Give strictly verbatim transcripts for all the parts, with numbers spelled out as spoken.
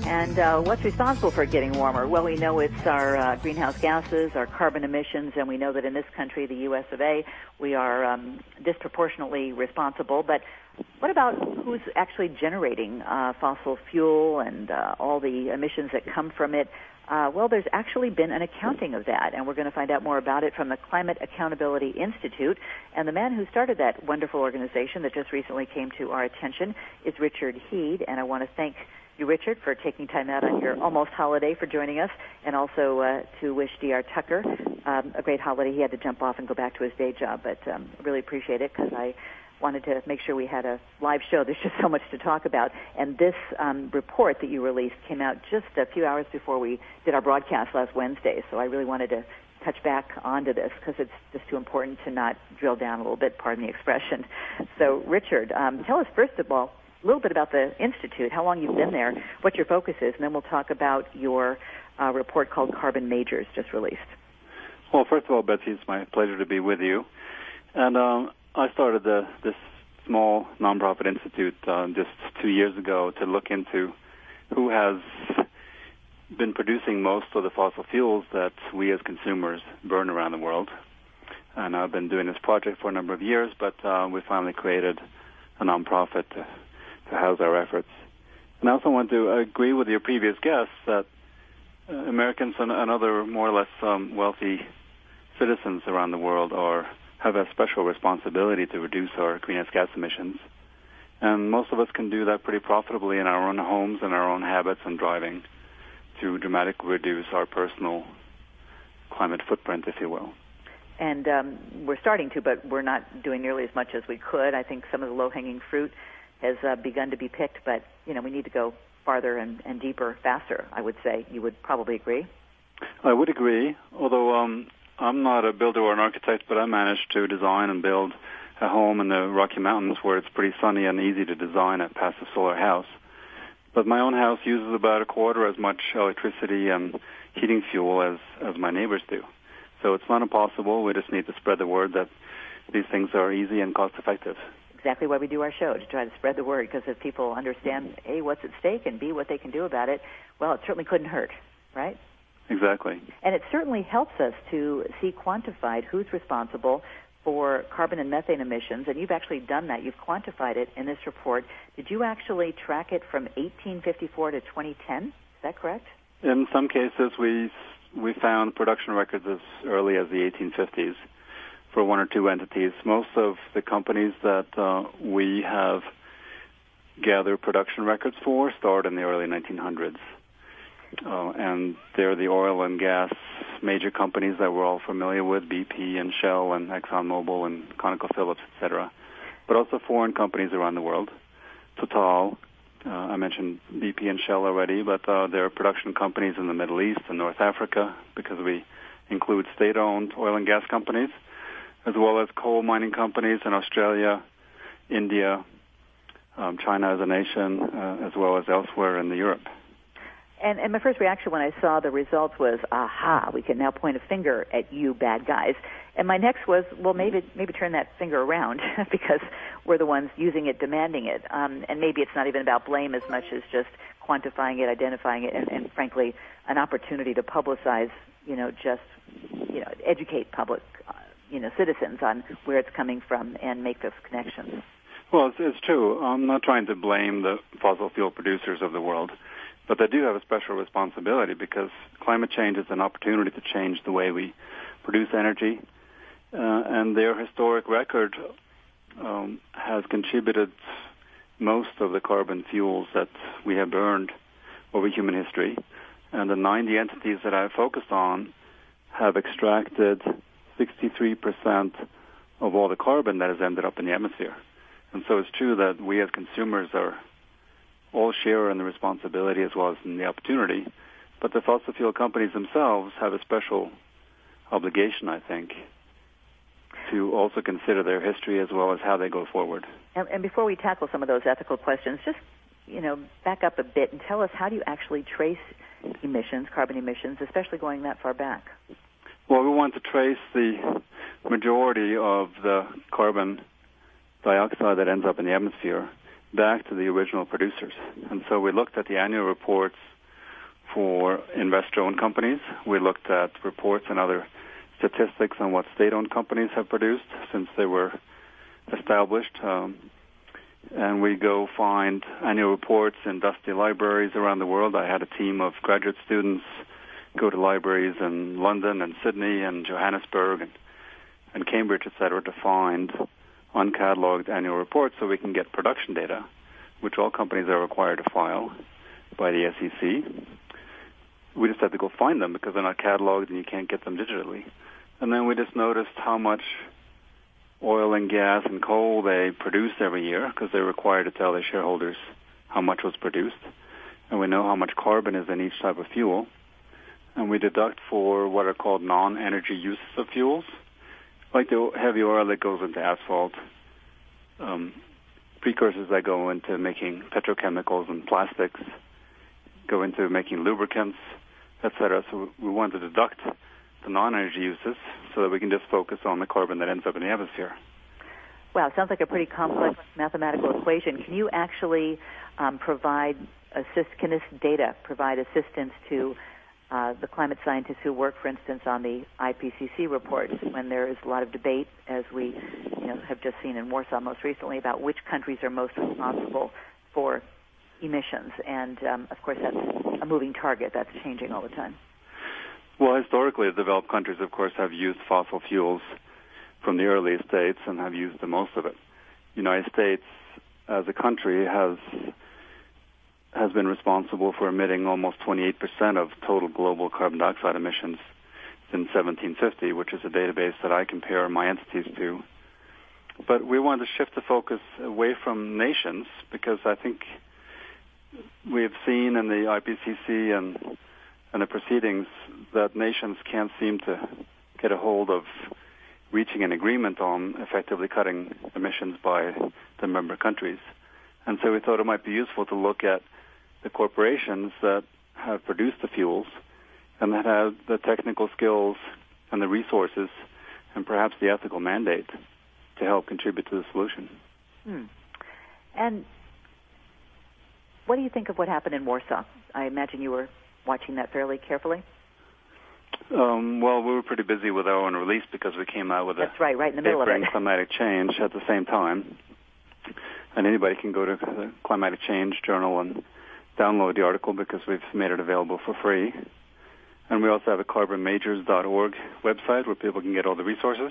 And uh, what's responsible for it getting warmer? Well, we know it's our uh, greenhouse gases, our carbon emissions, and we know that in this country, the U S of A, we are um, disproportionately responsible. But what about who's actually generating uh, fossil fuel and uh, all the emissions that come from it? Uh, well, there's actually been an accounting of that, and we're going to find out more about it from the Climate Accountability Institute. And the man who started that wonderful organization that just recently came to our attention is Richard Heed, and I want to thank you, Richard, for taking time out on your almost holiday for joining us, and also uh, to wish D R Tucker um, a great holiday. He had to jump off and go back to his day job, but um, really appreciate it because I wanted to make sure we had a live show. There's just so much to talk about. And this um, report that you released came out just a few hours before we did our broadcast last Wednesday, so I really wanted to touch back onto this because it's just too important to not drill down a little bit, pardon the expression. So, Richard, um, tell us first of all a little bit about the Institute, how long you've been there, what your focus is, and then we'll talk about your uh, report called Carbon Majors, just released. Well, first of all, Betsy, it's my pleasure to be with you. And um, I started the, this small nonprofit institute uh, just two years ago to look into who has been producing most of the fossil fuels that we as consumers burn around the world. And I've been doing this project for a number of years, but uh, we finally created a nonprofit to, to house our efforts. And I also want to agree with your previous guests that uh, Americans and, and other more or less um, wealthy citizens around the world are have a special responsibility to reduce our greenhouse gas emissions. And most of us can do that pretty profitably in our own homes and our own habits and driving to dramatically reduce our personal climate footprint, if you will. And um, we're starting to, but we're not doing nearly as much as we could. I think some of the low-hanging fruit has uh, begun to be picked, but, you know, we need to go farther and, and deeper, faster, I would say. You would probably agree? I would agree, although um, I'm not a builder or an architect, but I managed to design and build a home in the Rocky Mountains where it's pretty sunny and easy to design a passive solar house. But my own house uses about a quarter as much electricity and heating fuel as, as my neighbors do. So it's not impossible. We just need to spread the word that these things are easy and cost-effective. Exactly why we do our show, to try to spread the word, because if people understand, A, what's at stake, and B, what they can do about it, well, it certainly couldn't hurt, right? Exactly. And it certainly helps us to see quantified who's responsible for carbon and methane emissions, and you've actually done that. You've quantified it in this report. Did you actually track it from eighteen fifty-four to twenty ten? Is that correct? In some cases, we we found production records as early as the eighteen fifties for one or two entities. Most of the companies that uh, we have gathered production records for started in the early nineteen hundreds. Uh, and they're the oil and gas major companies that we're all familiar with, B P and Shell and ExxonMobil and ConocoPhillips, et cetera. But also foreign companies around the world. Total, uh, I mentioned B P and Shell already, but uh, there are production companies in the Middle East and North Africa because we include state-owned oil and gas companies, as well as coal mining companies in Australia, India, um, China as a nation, uh, as well as elsewhere in the Europe. And, and my first reaction when I saw the results was, aha, we can now point a finger at you bad guys. And my next was, well, maybe maybe turn that finger around because we're the ones using it, demanding it. Um, and maybe it's not even about blame as much as just quantifying it, identifying it, and, and frankly, an opportunity to publicize, you know, just, you know, educate public, uh, you know, citizens on where it's coming from and make those connections. Well, it's, it's true. I'm not trying to blame the fossil fuel producers of the world. But they do have a special responsibility because climate change is an opportunity to change the way we produce energy. Uh, and their historic record um, has contributed most of the carbon fuels that we have burned over human history. And the ninety entities that I focused on have extracted sixty-three percent of all the carbon that has ended up in the atmosphere. And so it's true that we as consumers are all share in the responsibility as well as in the opportunity. But the fossil fuel companies themselves have a special obligation, I think, to also consider their history as well as how they go forward. And, and before we tackle some of those ethical questions, just, you know, back up a bit and tell us, how do you actually trace emissions, carbon emissions, especially going that far back? Well, we want to trace the majority of the carbon dioxide that ends up in the atmosphere back to the original producers. And so we looked at the annual reports for investor-owned companies. We looked at reports and other statistics on what state-owned companies have produced since they were established. Um, and we go find annual reports in dusty libraries around the world. I had a team of graduate students go to libraries in London and Sydney and Johannesburg and, and Cambridge, et cetera, to find uncatalogued annual reports so we can get production data, which all companies are required to file by the S E C. We just had to go find them because they're not cataloged and you can't get them digitally. And then we just noticed how much oil and gas and coal they produce every year because they're required to tell their shareholders how much was produced. And we know how much carbon is in each type of fuel. And we deduct for what are called non-energy uses of fuels, like the heavy oil that goes into asphalt, um, precursors that go into making petrochemicals and plastics, go into making lubricants, et cetera. So we want to deduct the non-energy uses so that we can just focus on the carbon that ends up in the atmosphere. Wow, sounds like a pretty complex mathematical equation. Can you actually um, provide assist? Can this data provide assistance to uh, the climate scientists who work, for instance, on the I P C C reports when there is a lot of debate, as we you know, have just seen in Warsaw most recently, about which countries are most responsible for emissions? And, um, of course, that's a moving target. That's changing all the time. Well, historically, the developed countries, of course, have used fossil fuels from the earliest dates and have used the most of it. The United States, as a country, has has been responsible for emitting almost twenty-eight percent of total global carbon dioxide emissions since seventeen fifty, which is a database that I compare my entities to. But we wanted to shift the focus away from nations because I think we have seen in the I P C C and, and the proceedings that nations can't seem to get a hold of reaching an agreement on effectively cutting emissions by the member countries. And so we thought it might be useful to look at the corporations that have produced the fuels and that have the technical skills and the resources and perhaps the ethical mandate to help contribute to the solution. Hmm. And what do you think of what happened in Warsaw? I imagine you were watching that fairly carefully. Um, well, we were pretty busy with our own release because we came out with a That's right, right in the middle of it. Climatic Change at the same time. And anybody can go to the Climatic Change Journal and download the article because we've made it available for free. And we also have a carbon majors dot org website where people can get all the resources.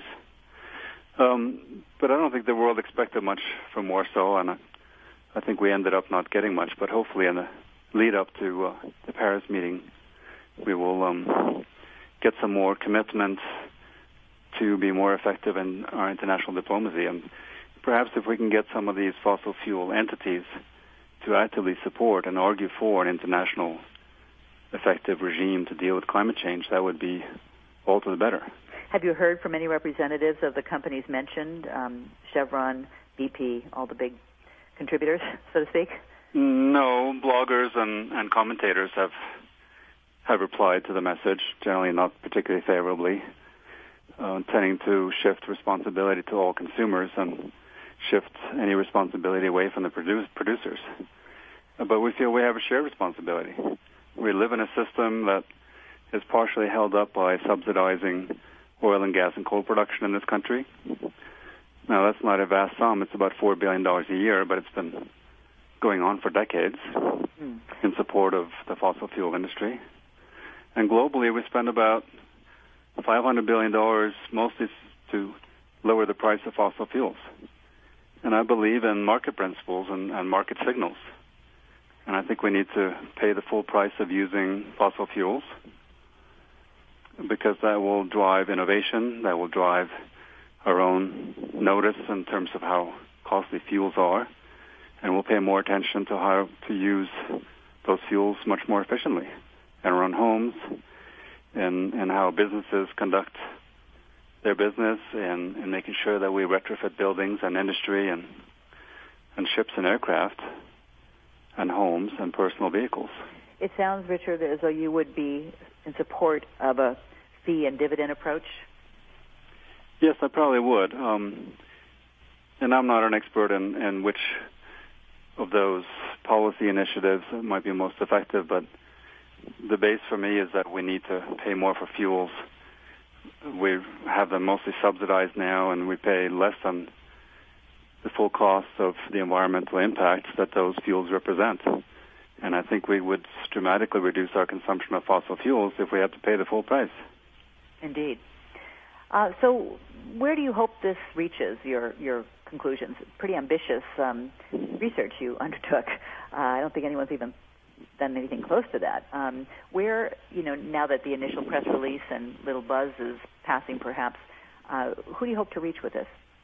Um, but I don't think the world expected much from Warsaw, and I, I think we ended up not getting much. But hopefully in the lead up to uh, the Paris meeting, we will um, get some more commitment to be more effective in our international diplomacy. And perhaps if we can get some of these fossil fuel entities to actively support and argue for an international effective regime to deal with climate change, that would be all to the better. Have you heard from any representatives of the companies mentioned, um, Chevron, B P, all the big contributors, so to speak? No, bloggers and, and commentators have have replied to the message, generally not particularly favorably, uh, tending to shift responsibility to all consumers and shift any responsibility away from the produce, producers. Uh, but we feel we have a shared responsibility. We live in a system that is partially held up by subsidizing oil and gas and coal production in this country. Now, that's not a vast sum. It's about four billion dollars a year, but it's been going on for decades mm. in support of the fossil fuel industry. And globally, we spend about five hundred billion dollars mostly to lower the price of fossil fuels. And I believe in market principles and, and market signals. And I think we need to pay the full price of using fossil fuels because that will drive innovation, that will drive our own notice in terms of how costly fuels are, and we'll pay more attention to how to use those fuels much more efficiently in our own homes and, and how businesses conduct their business and, and making sure that we retrofit buildings and industry and, and ships and aircraft and homes and personal vehicles. It sounds, Richard, as though you would be in support of a fee and dividend approach. Yes, I probably would. Um, and I'm not an expert in, in which of those policy initiatives might be most effective, but the base for me is that we need to pay more for fuels. We have them mostly subsidized now, and we pay less than the full cost of the environmental impacts that those fuels represent. And I think we would dramatically reduce our consumption of fossil fuels if we had to pay the full price. Indeed. Uh, so where do you hope this reaches, your your conclusions? Pretty ambitious um, research you undertook. Uh, I don't think anyone's even done anything close to that. Um, where, you know, now that the initial press release and little buzz is passing perhaps, uh, who do you hope to reach with this?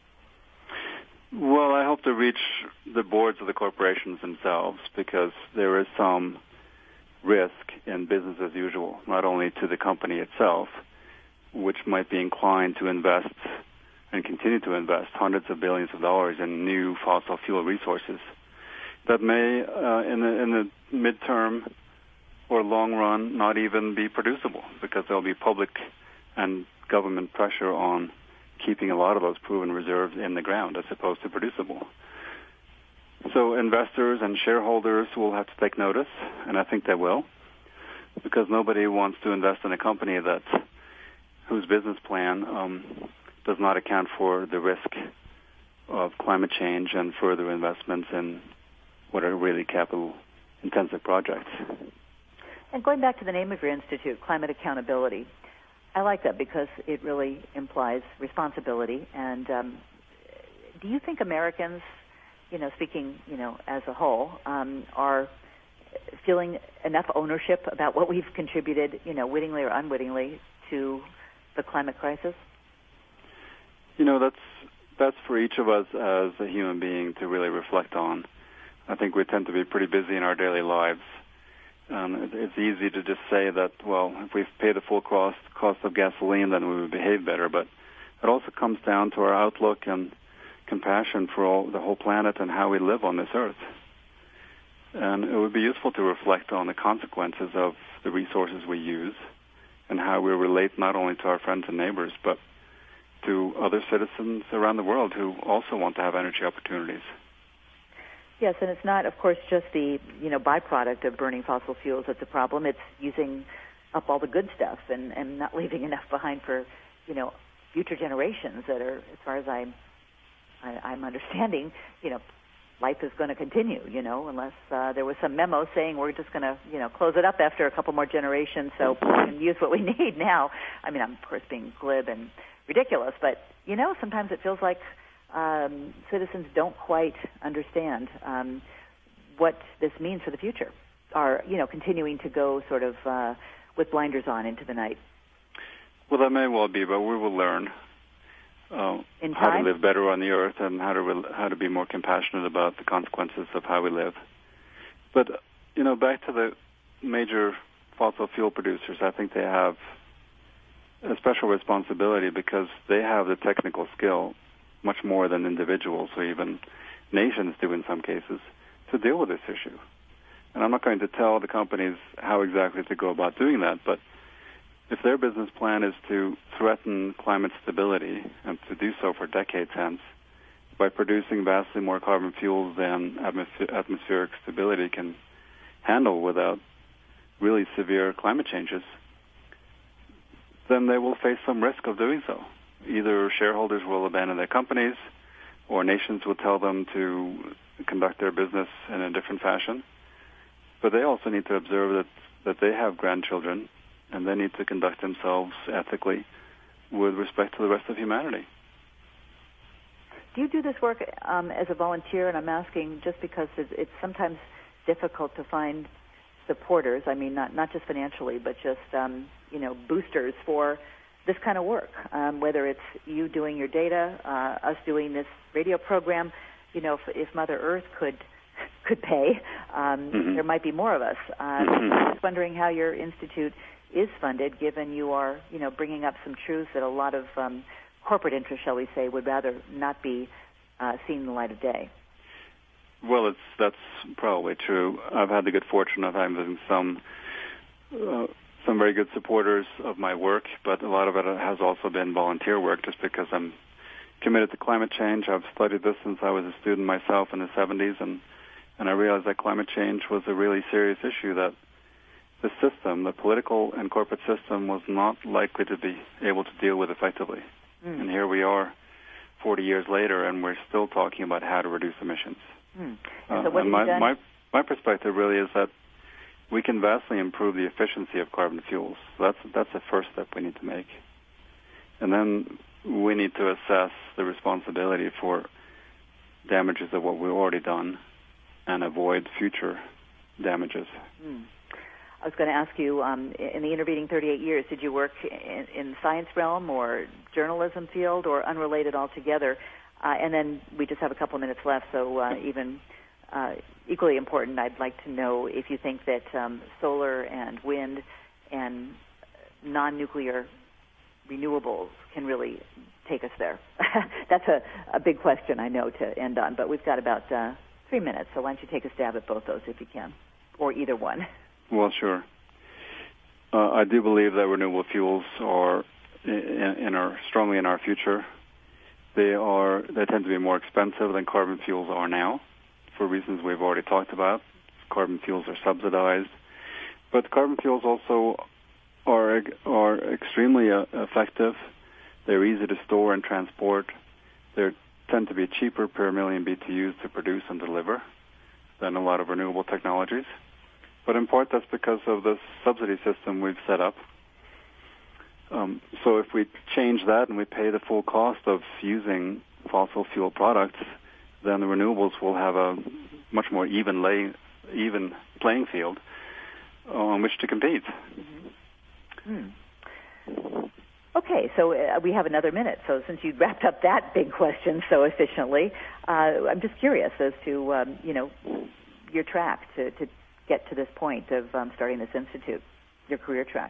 Well, I hope to reach the boards of the corporations themselves, because there is some risk in business as usual, not only to the company itself, which might be inclined to invest and continue to invest hundreds of billions of dollars in new fossil fuel resources that may, uh, in the in the midterm or long run, not even be producible, because there'll be public and government pressure on keeping a lot of those proven reserves in the ground as opposed to producible. So investors and shareholders will have to take notice, and I think they will, because nobody wants to invest in a company that whose business plan um, does not account for the risk of climate change and further investments in what are really capital-intensive projects. And going back to the name of your institute, Climate Accountability, I like that because it really implies responsibility. And um, do you think Americans, you know, speaking, you know, as a whole, um, are feeling enough ownership about what we've contributed, you know, wittingly or unwittingly, to the climate crisis? You know, that's that's for each of us as a human being to really reflect on. I think we tend to be pretty busy in our daily lives. Um, it's easy to just say that, well, if we pay the full cost cost of gasoline, then we would behave better. But it also comes down to our outlook and compassion for all, the whole planet and how we live on this earth. And it would be useful to reflect on the consequences of the resources we use and how we relate not only to our friends and neighbors, but to other citizens around the world who also want to have energy opportunities. Yes, and it's not, of course, just the, you know, byproduct of burning fossil fuels that's a problem. It's using up all the good stuff and, and not leaving enough behind for, you know, future generations that are, as far as I'm, I, I'm understanding, you know, life is going to continue, you know, unless uh, there was some memo saying we're just going to, you know, close it up after a couple more generations so we can use what we need now. I mean, I'm, of course, being glib and ridiculous, but, you know, sometimes it feels like Um, citizens don't quite understand um, what this means for the future, or, you know, continuing to go sort of uh, with blinders on into the night. Well, that may well be, but we will learn uh, how to live better on the earth and how to re- how to be more compassionate about the consequences of how we live. But, you know, back to the major fossil fuel producers, I think they have a special responsibility because they have the technical skill, much more than individuals or even nations do in some cases, to deal with this issue. And I'm not going to tell the companies how exactly to go about doing that, but if their business plan is to threaten climate stability and to do so for decades hence by producing vastly more carbon fuels than atmos- atmospheric stability can handle without really severe climate changes, then they will face some risk of doing so. Either shareholders will abandon their companies or nations will tell them to conduct their business in a different fashion. But they also need to observe that, that they have grandchildren and they need to conduct themselves ethically with respect to the rest of humanity. Do you do this work um, as a volunteer? And I'm asking just because it's, it's sometimes difficult to find supporters. I mean, not, not just financially, but just, um, you know, boosters for this kind of work, um, whether it's you doing your data, uh, us doing this radio program. You know, if, if Mother Earth could could pay, um, mm-hmm. there might be more of us. Uh, mm-hmm. I'm just wondering how your institute is funded, given you are, you know, bringing up some truths that a lot of um, corporate interests, shall we say, would rather not be uh, seen the light of day. Well, it's that's probably true. I've had the good fortune of having some. Uh, some very good supporters of my work, but a lot of it has also been volunteer work just because I'm committed to climate change. I've studied this since I was a student myself in the seventies, and, and I realized that climate change was a really serious issue that the system, the political and corporate system, was not likely to be able to deal with effectively. Mm. And here we are forty years later, and we're still talking about how to reduce emissions. Mm. And so what uh, and have my, you done? my, my perspective really is that we can vastly improve the efficiency of carbon fuels. So that's, that's the first step we need to make. And then we need to assess the responsibility for damages of what we've already done and avoid future damages. Mm. I was going to ask you, um, in the intervening thirty-eight years, did you work in, in the science realm or journalism field or unrelated altogether? Uh, and then we just have a couple of minutes left, so uh, even uh, equally important, I'd like to know if you think that um, solar and wind and non-nuclear renewables can really take us there. That's a, a big question, I know, to end on, but we've got about uh, three minutes, so why don't you take a stab at both those if you can, or either one. Well, sure. Uh, I do believe that renewable fuels are in, in our strongly in our future. They are they tend to be more expensive than carbon fuels are now, for reasons we've already talked about. Carbon fuels are subsidized, but carbon fuels also are are extremely uh, effective. They're easy to store and transport. They tend to be cheaper per million B T Us to produce and deliver than a lot of renewable technologies. But in part, that's because of the subsidy system we've set up. Um, so if we change that and we pay the full cost of using fossil fuel products, then the renewables will have a much more even, lay, even playing field on which to compete. Mm-hmm. Hmm. Okay, so uh, we have another minute. So since you wrapped up that big question so efficiently, uh, I'm just curious as to, um, you know, your track to, to get to this point of um, starting this institute, your career track.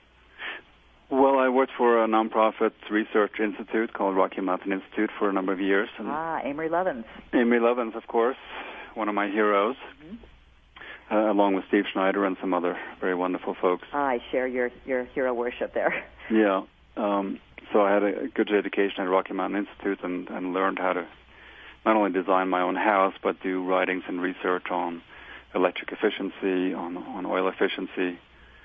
Well, I worked for a nonprofit research institute called Rocky Mountain Institute for a number of years. And ah, Amory Lovins. Amory Lovins, of course, one of my heroes, mm-hmm. uh, along with Steve Schneider and some other very wonderful folks. Ah, I share your, your hero worship there. Yeah. Um, so I had a good education at Rocky Mountain Institute and, and learned how to not only design my own house, but do writings and research on electric efficiency, on, on oil efficiency,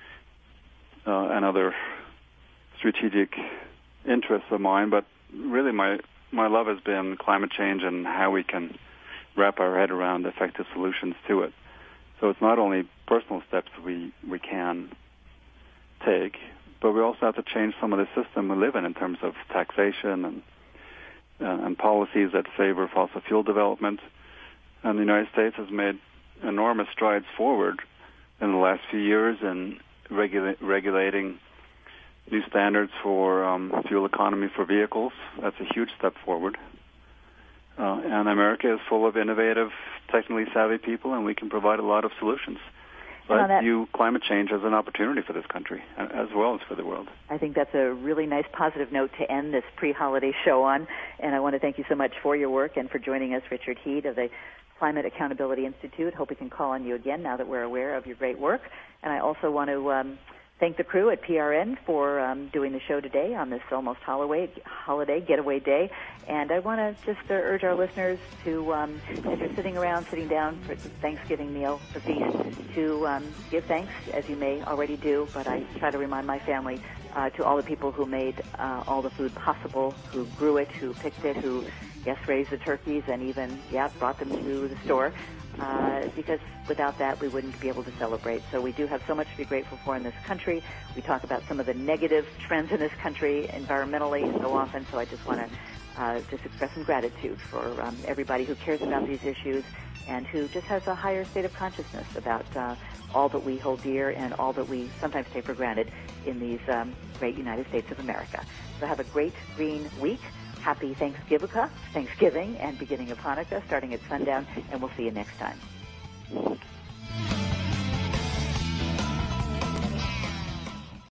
uh, and other strategic interests of mine. But really my, my love has been climate change and how we can wrap our head around effective solutions to it. So it's not only personal steps we, we can take, but we also have to change some of the system we live in in terms of taxation and, uh, and policies that favor fossil fuel development. And the United States has made enormous strides forward in the last few years in regula- regulating new standards for um, fuel economy for vehicles. That's a huge step forward. Uh, and America is full of innovative, technically savvy people, and we can provide a lot of solutions. So I view climate change as an opportunity for this country, as well as for the world. I think that's a really nice positive note to end this pre-holiday show on, and I want to thank you so much for your work and for joining us, Richard Head of the Climate Accountability Institute. Hope we can call on you again now that we're aware of your great work. And I also want to um, thank the crew at P R N for um, doing the show today on this almost holiday, holiday getaway day. And I want to just uh, urge our listeners to, um, if you're sitting around, sitting down for Thanksgiving meal, the feast, to um, give thanks, as you may already do, but I try to remind my family uh, to all the people who made uh, all the food possible, who grew it, who picked it, who, yes, raised the turkeys and even, yeah, brought them to the store. Uh, because without that, we wouldn't be able to celebrate. So we do have so much to be grateful for in this country. We talk about some of the negative trends in this country environmentally so often, so I just want to uh, just express some gratitude for um, everybody who cares about these issues and who just has a higher state of consciousness about uh, all that we hold dear and all that we sometimes take for granted in these um, great United States of America. So have a great green week. Happy Thanksgiving, Thanksgiving and beginning of Hanukkah starting at sundown, and we'll see you next time.